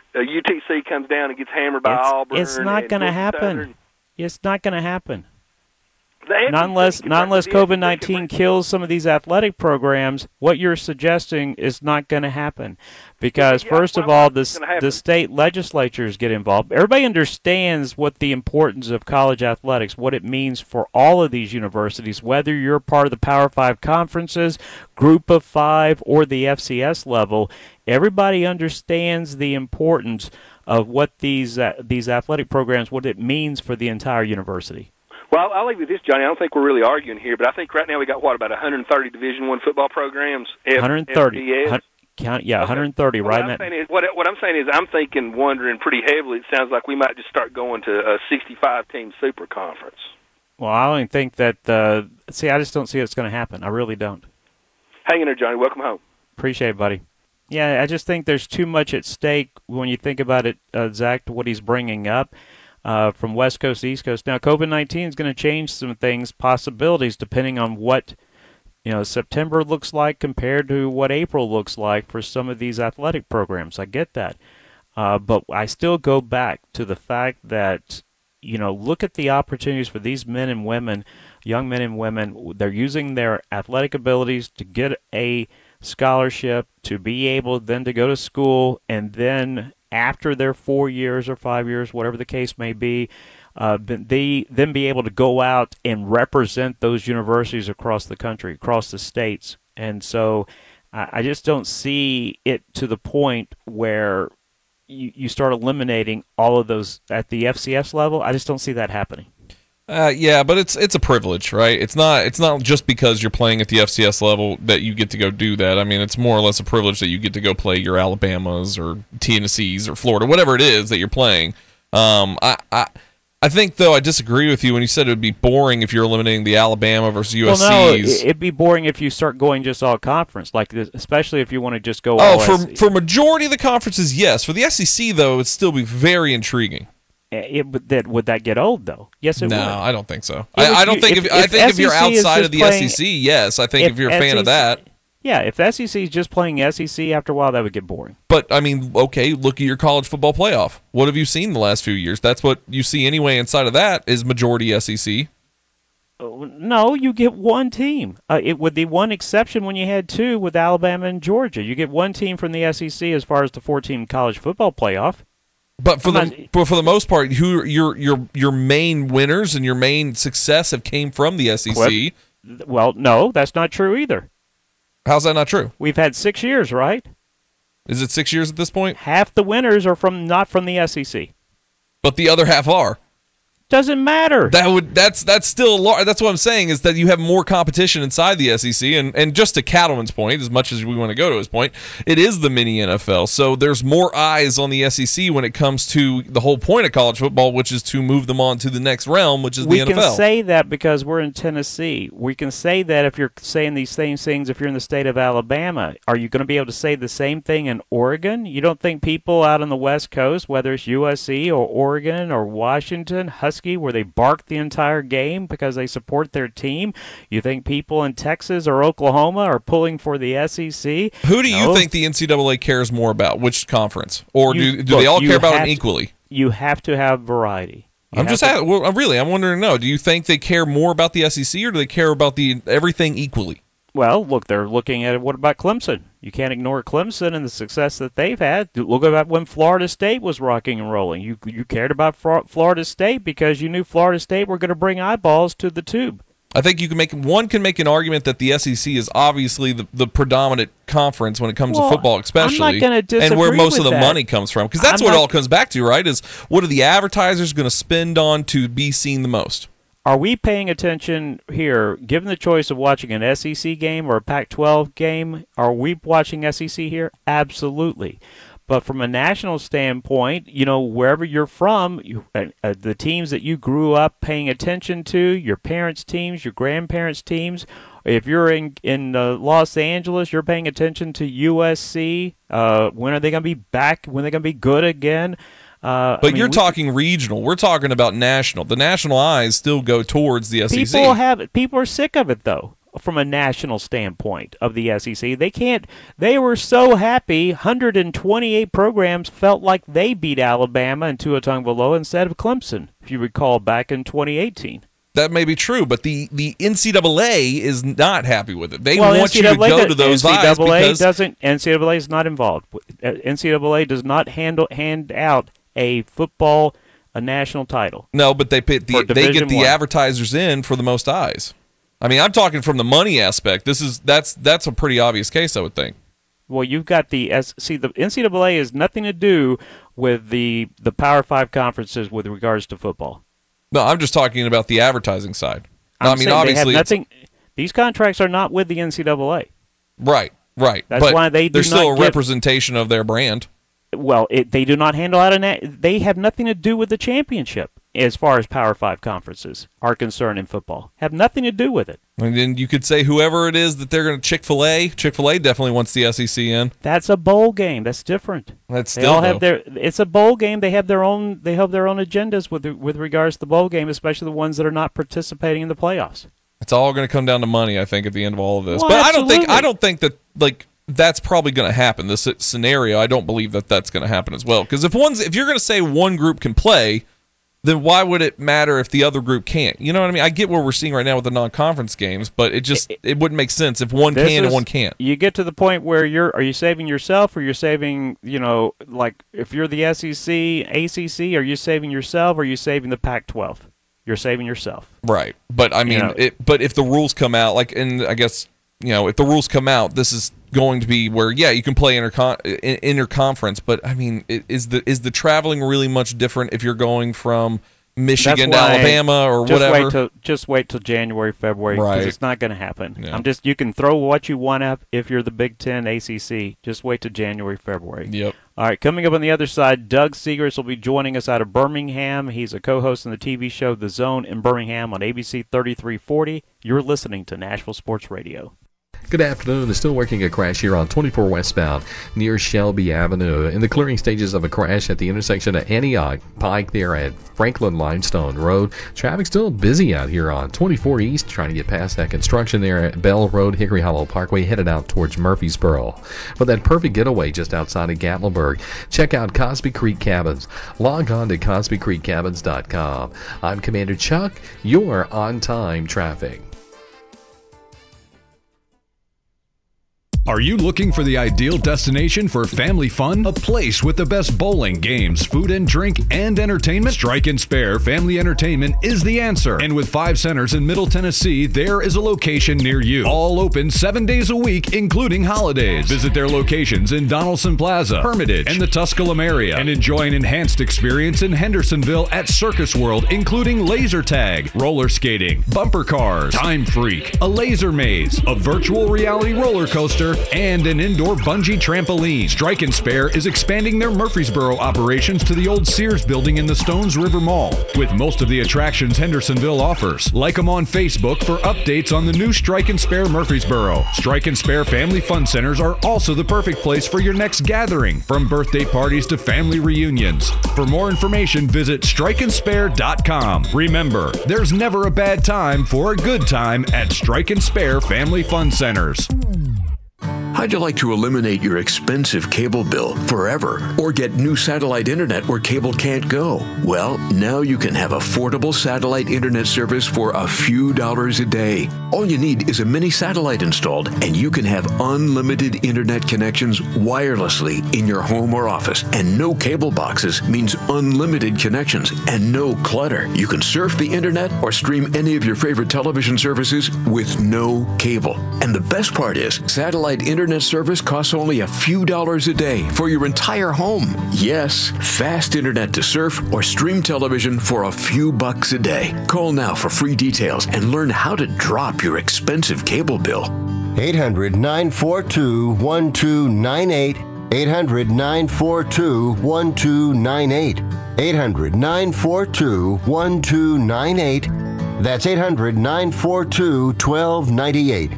uh, U T C comes down and gets hammered by it's, Auburn. It's not going to happen. Southern. It's not going to happen. The Not unless, not unless COVID nineteen kills some of these athletic programs, what you're suggesting is not going to happen. Because, yeah, first well, of all, the, gonna the state legislatures get involved. Everybody understands what the importance of college athletics, what it means for all of these universities, whether you're part of the Power Five conferences, Group of Five, or the F C S level. Everybody understands the importance of what these uh, these athletic programs, what it means for the entire university. Well, I'll leave you with this, Johnny. I don't think we're really arguing here, but I think right now we got, what, about one hundred thirty Division One football programs? F- one hundred thirty. F B S? Count, yeah, okay. one hundred thirty, well, right? What I'm, saying is, what, what I'm saying is I'm thinking, wondering pretty heavily, it sounds like we might just start going to a sixty-five team super conference. Well, I don't think that, uh, see, I just don't see it's going to happen. I really don't. Hang in there, Johnny. Welcome home. Appreciate it, buddy. Yeah, I just think there's too much at stake when you think about it, uh, Zach, to what he's bringing up. Uh, from West Coast to East Coast. Now, COVID nineteen is going to change some things, possibilities, depending on what you know September looks like compared to what April looks like for some of these athletic programs. I get that. Uh, but I still go back to the fact that, you know, look at the opportunities for these men and women, young men and women. They're using their athletic abilities to get a scholarship, to be able then to go to school, and then after their four years or five years, whatever the case may be, uh, they then be able to go out and represent those universities across the country, across the states. And so I, I just don't see it to the point where you, you start eliminating all of those at the F C S level. I just don't see that happening. Uh, yeah, but it's it's a privilege, right? It's not it's not just because you're playing at the F C S level that you get to go do that. I mean, it's more or less a privilege that you get to go play your Alabamas or Tennessees or Florida, whatever it is that you're playing. Um, I, I I think though I disagree with you when you said it would be boring if you're eliminating the Alabama versus U S C's. Well, no, it'd be boring if you start going just all conference, like this, especially if you want to just go. Oh, all for S E C. for majority of the conferences, yes. For the S E C though, it'd still be very intriguing. It, would, that, would that get old though? Yes, it no, would. No, I don't think so. It I, would, I don't you, think if, if, I if think if you're S E C outside of the playing, S E C, yes. I think if, if you're a S E C, fan of that. Yeah, if the S E C is just playing S E C, after a while that would get boring. But, I mean, okay, look at your college football playoff. What have you seen the last few years? That's what you see anyway inside of that is majority S E C. No, you get one team. Uh, it with the one exception when you had two with Alabama and Georgia. You get one team from the S E C as far as the four-team college football playoff. But for I'm the not, but for the most part, who your your your main winners and your main success have came from the S E C. Clip, well, no, that's not true either. How's that not true? We've had six years, right? Is it six years at this point? Half the winners are from not from the S E C. But the other half are. Doesn't matter. That would that's that's still large. That's what I'm saying is that you have more competition inside the S E C, and and just to Cattleman's point, as much as we want to go to his point, it is the mini N F L. So there's more eyes on the S E C when it comes to the whole point of college football, which is to move them on to the next realm, which is we the N F L. We can say that because we're in Tennessee. We can say that if you're saying these same things if you're in the state of Alabama. Are you going to be able to say the same thing in Oregon? You don't think people out on the West Coast, whether it's U S C or Oregon or Washington, Husky, where they bark the entire game because they support their team? You think people in Texas or Oklahoma are pulling for the S E C? Who do no. you think the N C double A cares more about? Which conference? Or you, do do look, they all care about them to, equally? You have to have variety. You I'm just to, asking, well, really, I'm wondering to know, do you think they care more about the S E C or do they care about the everything equally? Well, look, they're looking at it. What about Clemson? You can't ignore Clemson and the success that they've had. Look at when Florida State was rocking and rolling. You you cared about Florida State because you knew Florida State were going to bring eyeballs to the tube. I think you can make one can make an argument that the S E C is obviously the, the predominant conference when it comes well, to football, especially, I'm not gonna disagree and where most with of the that. money comes from, because that's I'm what not, it all comes back to, right? Is what are the advertisers going to spend on to be seen the most? Are we paying attention here, given the choice of watching an S E C game or a Pac twelve game? Are we watching S E C here? Absolutely. But from a national standpoint, you know, wherever you're from, you, uh, uh, the teams that you grew up paying attention to, your parents' teams, your grandparents' teams, if you're in in uh, Los Angeles, you're paying attention to U S C. Uh, when are they going to be back? When are they going to be good again? Uh, but I mean, you're we, talking regional. We're talking about national. The national eyes still go towards the S E C. People have people are sick of it though. from a national standpoint of the S E C. They can't. They were so happy. one hundred twenty-eight programs felt like they beat Alabama and Tua Tagovailoa instead of Clemson, if you recall back in twenty eighteen. That may be true, but the, the N C double A is not happy with it. They well, want N C double A you to go does, to those N C double A because doesn't. N C double A is not involved. N C double A does not handle hand out a football a national title. No, but they put the, they get the one. advertisers in for the most eyes. I mean, I'm talking from the money aspect. This is that's that's a pretty obvious case, I would think. Well, you've got the see the N C double A has nothing to do with the the Power Five conferences with regards to football. No, I'm just talking about the advertising side. I'm I mean, saying obviously, they have nothing. These contracts are not with the N C double A. Right, right. That's but why they do they're still not a get, representation of their brand. Well, it, they do not handle out a. They have nothing to do with the championship as far as Power Five conferences are concerned in football. Have nothing to do with it. And then you could say whoever it is that they're going to Chick-fil-A. Chick-fil-A definitely wants the S E C in. That's a bowl game. That's different. That's they still all though. have their. It's a bowl game. They have their own. They have their own agendas with with regards to the bowl game, especially the ones that are not participating in the playoffs. It's all going to come down to money, I think, at the end of all of this. Well, but I don't think absolutely. I don't think that like that's probably going to happen. This scenario, I don't believe that that's going to happen as well. Because if one's if you're going to say one group can play, then why would it matter if the other group can't? You know what I mean? I get what we're seeing right now with the non-conference games, but it just it, it wouldn't make sense if one This can is, and one can't. You get to the point where you're are you saving yourself or you're saving, you know, like if you're the S E C, A C C, are you saving yourself or are you saving the Pac twelve? You're saving yourself. Right. But I mean, You know, it, but if the rules come out, like, and I guess, you know, if the rules come out, this is going to be where, yeah, you can play intercon- interconference, but I mean, is the is the traveling really much different if you're going from Michigan to Alabama or just whatever? Wait till, just wait till January, February, because Right. it's not going to happen. Yeah. I'm just you can throw what you want up if you're the Big Ten, A C C. Just wait till January, February. Yep. All right, coming up on the other side, Doug Segrist will be joining us out of Birmingham. He's a co-host on the T V show The Zone in Birmingham on A B C thirty-three forty. You're listening to Nashville Sports Radio. Good afternoon. They're still working a crash here on twenty-four westbound near Shelby Avenue. In the clearing stages of a crash at the intersection of Antioch Pike there at Franklin Limestone Road. Traffic still busy out here on twenty-four East, trying to get past that construction there at Bell Road, Hickory Hollow Parkway, headed out towards Murfreesboro. But that perfect getaway just outside of Gatlinburg. Check out Cosby Creek Cabins. Log on to cosby creek cabins dot com. I'm Commander Chuck, your on-time traffic. Are you looking for the ideal destination for family fun? A place with the best bowling, games, food and drink, and entertainment? Strike and Spare Family Entertainment is the answer. And with five centers in Middle Tennessee, there is a location near you. All open seven days a week, including holidays. Visit their locations in Donaldson Plaza, Hermitage, and the Tusculum area. And enjoy an enhanced experience in Hendersonville at Circus World, including laser tag, roller skating, bumper cars, Time Freak, a laser maze, a virtual reality roller coaster, and an indoor bungee trampoline. Strike and Spare is expanding their Murfreesboro operations to the old Sears building in the Stones River Mall, with most of the attractions Hendersonville offers. Like them on Facebook for updates on the new Strike and Spare Murfreesboro. Strike and Spare Family Fun Centers are also the perfect place for your next gathering, from birthday parties to family reunions. For more information, visit strike and spare dot com. Remember, there's never a bad time for a good time at Strike and Spare Family Fun Centers. How'd you like to eliminate your expensive cable bill forever or get new satellite internet where cable can't go? Well, now you can have affordable satellite internet service for a few dollars a day. All you need is a mini satellite installed, and you can have unlimited internet connections wirelessly in your home or office. And no cable boxes means unlimited connections and no clutter. You can surf the internet or stream any of your favorite television services with no cable. And the best part is, satellite internet service costs only a few dollars a day for your entire home. Yes, fast internet to surf or stream television for a few bucks a day. Call now for free details and learn how to drop your expensive cable bill. eight hundred, nine four two, one two nine eight. eight hundred, nine four two, one two nine eight. eight hundred, nine four two, one two nine eight. That's eight hundred, nine four two, one two nine eight.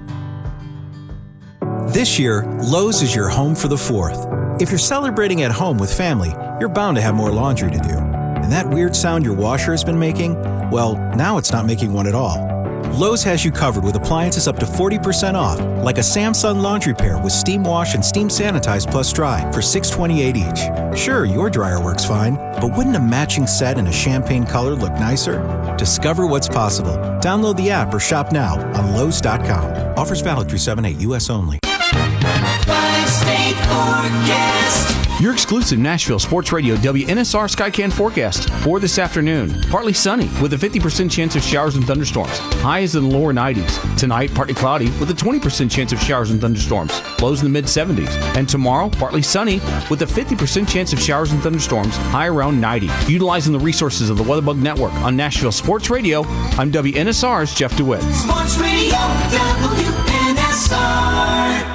This year, Lowe's is your home for the fourth. If you're celebrating at home with family, you're bound to have more laundry to do. And that weird sound your washer has been making, well, now it's not making one at all. Lowe's has you covered with appliances up to forty percent off, like a Samsung laundry pair with steam wash and steam sanitize plus dry for six hundred twenty-eight dollars each. Sure, your dryer works fine, but wouldn't a matching set in a champagne color look nicer? Discover what's possible. Download the app or shop now on Lowe's dot com. Offers valid through seven eight U S only. Five-state forecast. Your exclusive Nashville Sports Radio W N S R Skycan forecast for this afternoon. Partly sunny with a fifty percent chance of showers and thunderstorms. Highs in the lower nineties. Tonight, partly cloudy with a twenty percent chance of showers and thunderstorms. Lows in the mid seventies. And tomorrow, partly sunny with a fifty percent chance of showers and thunderstorms. High around ninety. Utilizing the resources of the WeatherBug Network on Nashville Sports Radio, I'm W N S R's Jeff DeWitt. Sports Radio W N S R.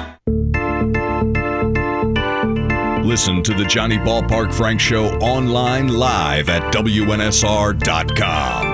Listen to the Johnny Ballpark Frank Show online live at W N S R dot com.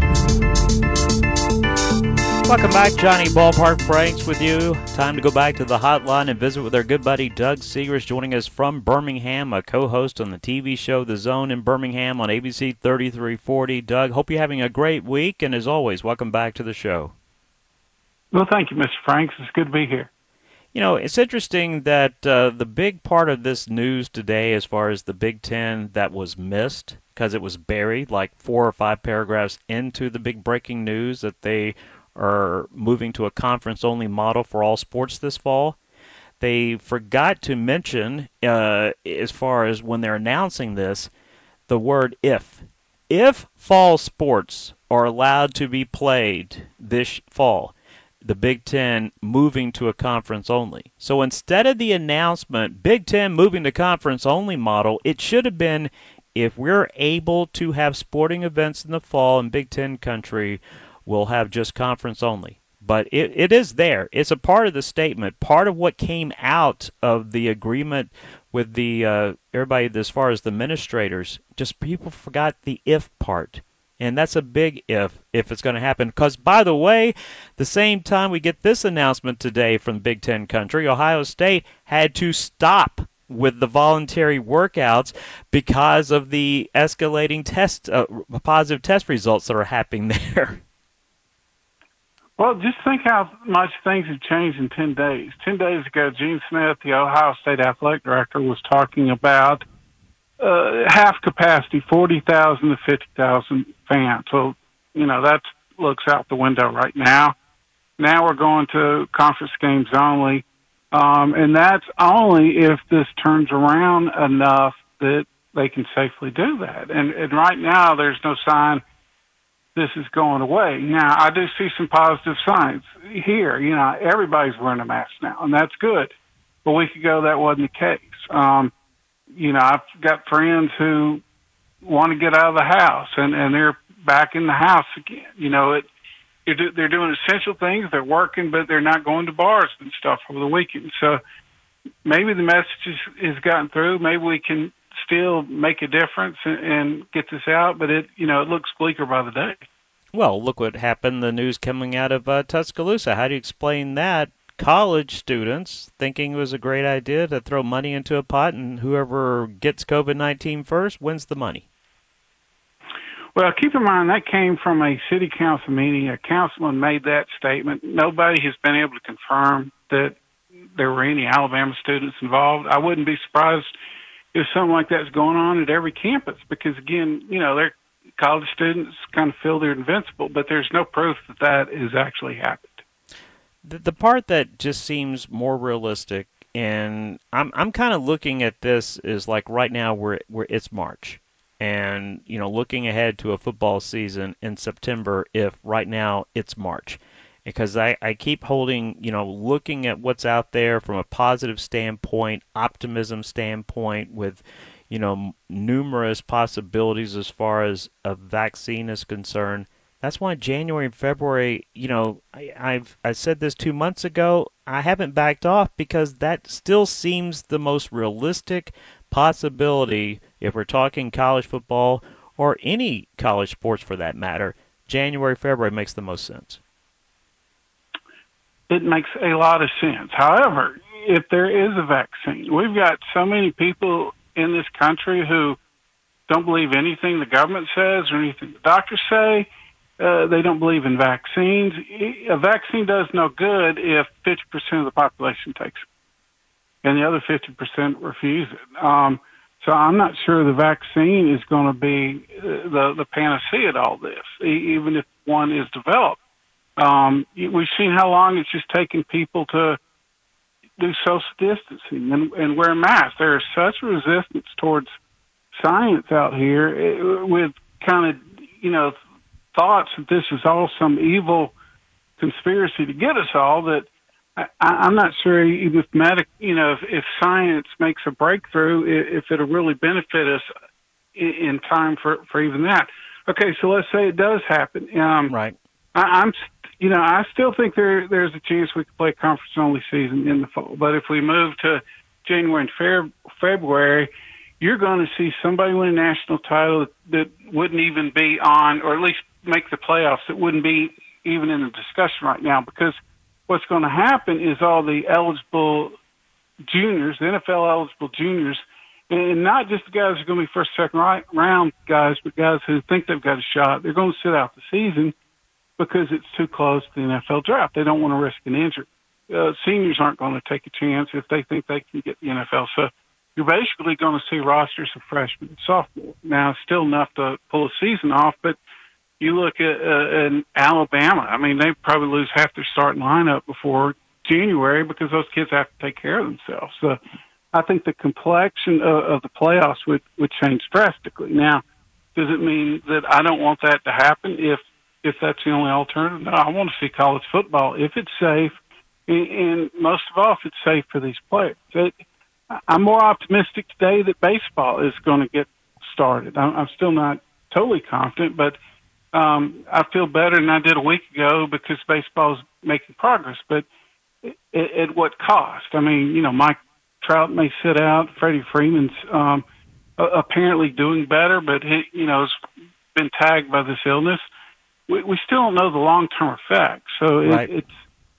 Welcome back. Johnny Ballpark Franks with you. Time to go back to the hotline and visit with our good buddy Doug Seegers, joining us from Birmingham, a co-host on the T V show The Zone in Birmingham on A B C thirty-three forty. Doug, hope you're having a great week, and as always, welcome back to the show. Well, thank you, Mister Franks. It's good to be here. You know, it's interesting that uh, the big part of this news today, as far as the Big Ten, that was missed because it was buried like four or five paragraphs into the big breaking news that they are moving to a conference-only model for all sports this fall. They forgot to mention, uh, as far as when they're announcing this, the word if. If fall sports are allowed to be played this fall, the Big Ten moving to a conference only. So instead of the announcement, Big Ten moving to conference only model, it should have been, if we're able to have sporting events in the fall in Big Ten country, we'll have just conference only. But it, it is there. It's a part of the statement, part of what came out of the agreement with the uh, everybody as far as the administrators. Just people forgot the if part. And that's a big if, if it's going to happen. Because, by the way, the same time we get this announcement today from Big Ten country, Ohio State had to stop with the voluntary workouts because of the escalating test, uh, positive test results that are happening there. Well, just think how much things have changed in ten days. Ten days ago, Gene Smith, the Ohio State athletic director, was talking about Uh, half capacity, forty thousand to fifty thousand fans. So, you know, that looks out the window right now. Now we're going to conference games only. Um, and that's only if this turns around enough that they can safely do that. And, and right now there's no sign this is going away. Now, I do see some positive signs here. You know, everybody's wearing a mask now, and that's good. But a week ago that wasn't the case. Um, You know, I've got friends who want to get out of the house, and, and they're back in the house again. You know, it, it they're doing essential things. They're working, but they're not going to bars and stuff over the weekend. So maybe the message is, is gotten through. Maybe we can still make a difference and, and get this out, but it, you know, it looks bleaker by the day. Well, look what happened, the news coming out of uh, Tuscaloosa. How do you explain that? College students thinking it was a great idea to throw money into a pot, and whoever gets COVID nineteen first wins the money. Well, keep in mind that came from a city council meeting. A councilman made that statement. Nobody has been able to confirm that there were any Alabama students involved. I wouldn't be surprised if something like that's going on at every campus because, again, you know, they're college students kind of feel they're invincible, but there's no proof that that has actually happened. The, the part that just seems more realistic, and I'm I'm kind of looking at this is like right now we're, we're it's March, and you know looking ahead to a football season in September. If right now it's March, because I, I keep holding you know looking at what's out there from a positive standpoint, optimism standpoint, with you know numerous possibilities as far as a vaccine is concerned. That's why January and February, you know, I, I've I said this two months ago. I haven't backed off because that still seems the most realistic possibility if we're talking college football or any college sports for that matter. January, February makes the most sense. It makes a lot of sense. However, if there is a vaccine, we've got so many people in this country who don't believe anything the government says or anything the doctors say. uh, they don't believe in vaccines. A vaccine does no good if fifty percent of the population takes it, and the other fifty percent refuse it. Um, so I'm not sure the vaccine is going to be the, the panacea to all this, even if one is developed. Um, we've seen how long it's just taken people to do social distancing and, and wear masks. There is such resistance towards science out here with kind of, you know, thoughts that this is all some evil conspiracy to get us all that I, I'm not sure even if medic, you know, if, if science makes a breakthrough, if it'll really benefit us in, in time for, for even that. Okay, so let's say it does happen. Um, right. I, I'm, you know, I still think there there's a chance we could play a conference only season in the fall. But if we move to January and Feb- February, you're going to see somebody win a national title that wouldn't even be on, or at least make the playoffs. That wouldn't be even in the discussion right now, because what's going to happen is all the eligible juniors, the N F L eligible juniors, and not just the guys who are going to be first, second round guys, but guys who think they've got a shot. They're going to sit out the season because it's too close to the N F L draft. They don't want to risk an injury. Uh, seniors aren't going to take a chance if they think they can get the N F L. So you're basically going to see rosters of freshmen and sophomores. Now, it's still enough to pull a season off, but you look at uh, in Alabama, I mean, they probably lose half their starting lineup before January because those kids have to take care of themselves. So I think the complexion of, of the playoffs would, would change drastically. Now, does it mean that I don't want that to happen if if that's the only alternative? No, I want to see college football if it's safe, and, and most of all, if it's safe for these players. It, I'm more optimistic today that baseball is going to get started. I'm, I'm still not totally confident, but um, I feel better than I did a week ago because baseball is making progress. But at, at what cost? I mean, you know, Mike Trout may sit out. Freddie Freeman's um, apparently doing better, but he, you know, has been tagged by this illness. We, we still don't know the long-term effects. So it, right. it's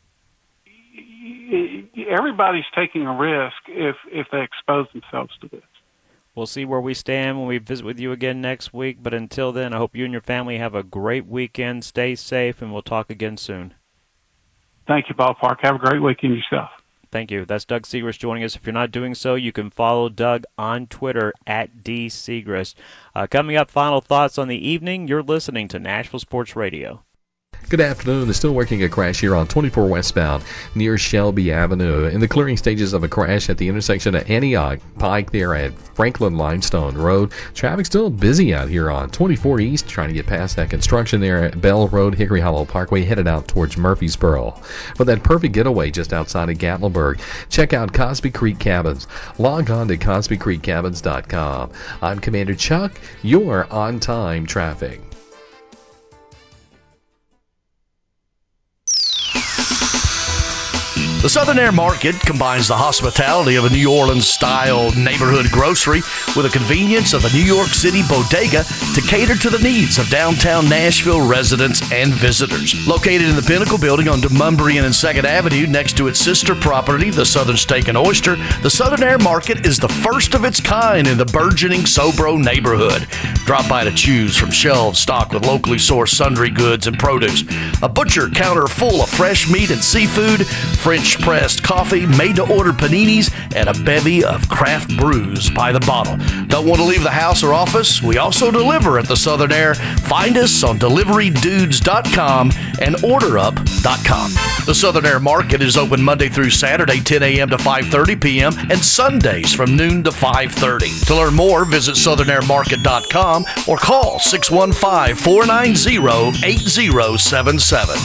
everybody's taking a risk if if they expose themselves to this. We'll see where we stand when we visit with you again next week. But until then, I hope you and your family have a great weekend. Stay safe, and we'll talk again soon. Thank you, Ballpark. Have a great weekend yourself. Thank you. That's Doug Siegrist joining us. If you're not doing so, you can follow Doug on Twitter at D Siegrist. Uh, coming up, final thoughts on the evening. You're listening to Nashville Sports Radio. Good afternoon. They're still working a crash here on twenty-four westbound near Shelby Avenue. In the clearing stages of a crash at the intersection of Antioch Pike there at Franklin Limestone Road. Traffic still busy out here on twenty-four East, trying to get past that construction there at Bell Road, Hickory Hollow Parkway, headed out towards Murfreesboro. For that perfect getaway just outside of Gatlinburg, check out Cosby Creek Cabins. Log on to cosby creek cabins dot com. I'm Commander Chuck, your on-time traffic. The Southern Air Market combines the hospitality of a New Orleans-style neighborhood grocery with the convenience of a New York City bodega to cater to the needs of downtown Nashville residents and visitors. Located in the Pinnacle Building on Demonbreun and second Avenue next to its sister property, the Southern Steak and Oyster, the Southern Air Market is the first of its kind in the burgeoning Sobro neighborhood. Drop by to choose from shelves stocked with locally sourced sundry goods and produce, a butcher counter full of fresh meat and seafood, French pressed coffee, made-to-order paninis, and a bevy of craft brews by the bottle. Don't want to leave the house or office? We also deliver at the Southern Air. Find us on delivery dudes dot com and order up dot com. The Southern Air Market is open Monday through Saturday, ten a.m. to five thirty p.m., and Sundays from noon to five thirty. To learn more, visit southern air market dot com or call six one five, four nine zero, eight zero seven seven.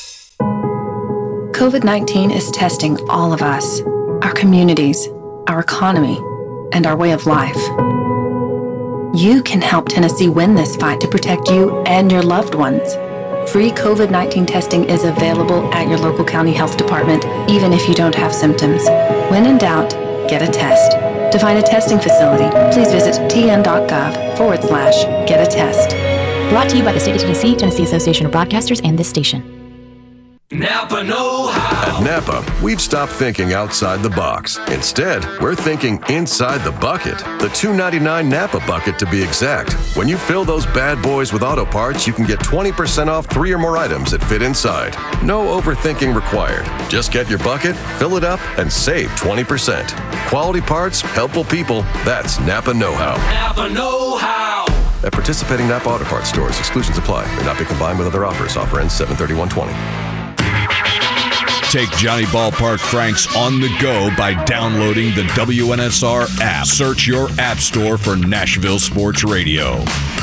COVID nineteen is testing all of us, our communities, our economy, and our way of life. You can help Tennessee win this fight to protect you and your loved ones. Free COVID nineteen testing is available at your local county health department, even if you don't have symptoms. When in doubt, get a test. To find a testing facility, please visit tn.gov forward slash get a test. Brought to you by the State of Tennessee, Tennessee Association of Broadcasters, and this station. Napa Know How. At Napa, we've stopped thinking outside the box. Instead, we're thinking inside the bucket. The two ninety-nine Napa bucket to be exact. When you fill those bad boys with auto parts, you can get twenty percent off three or more items that fit inside. No overthinking required. Just get your bucket, fill it up, and save twenty percent. Quality parts, helpful people, that's Napa know-how. Napa know-how. At participating Napa Auto Parts stores, exclusions apply. May not be combined with other offers. Offer ends seven thirty-one twenty. Take Johnny Ballpark Franks on the go by downloading the W N S R app. Search your app store for Nashville Sports Radio.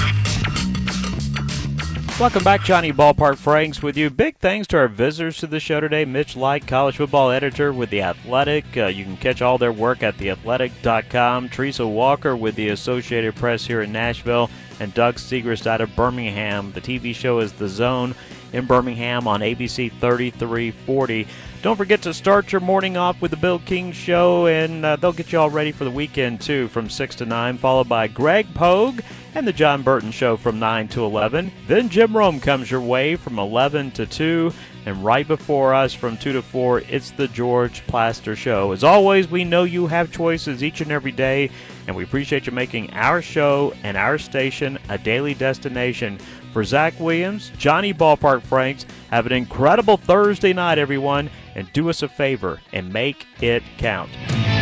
Welcome back, Johnny Ballpark Franks with you. Big thanks to our visitors to the show today. Mitch Light, college football editor with The Athletic. Uh, you can catch all their work at the athletic dot com. Teresa Walker with the Associated Press here in Nashville. And Doug Segrist out of Birmingham. The T V show is The Zone in Birmingham on A B C thirty-three forty. Don't forget to start your morning off with the Bill King Show, and uh, they'll get you all ready for the weekend, too, from six to nine, followed by Greg Pogue and the John Burton Show from nine to eleven. Then Jim Rome comes your way from eleven to two, and right before us from two to four, it's the George Plaster Show. As always, we know you have choices each and every day, and we appreciate you making our show and our station a daily destination. For Zach Williams, Johnny Ballpark Franks, have an incredible Thursday night, everyone, and do us a favor and make it count.